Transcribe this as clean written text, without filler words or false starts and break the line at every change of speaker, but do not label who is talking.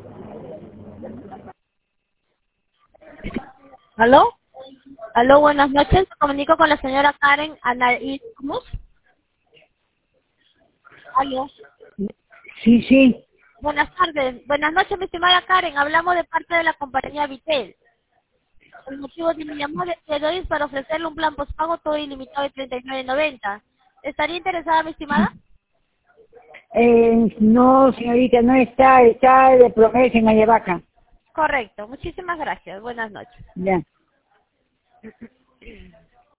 ¿Aló? Aló, buenas noches. Me comunico con la señora Karen Anaís Cruz. Aló.
Sí, sí.
Buenas tardes. Buenas noches, mi estimada Karen. Hablamos de parte de la compañía Vitel. El motivo de mi llamada de hoy es para ofrecerle un plan postpago todo ilimitado de 39.90. ¿Estaría interesada, mi estimada?
No, señorita, no está, está de promesa en Ayabaca.
Correcto. Muchísimas gracias. Buenas noches.
Ya.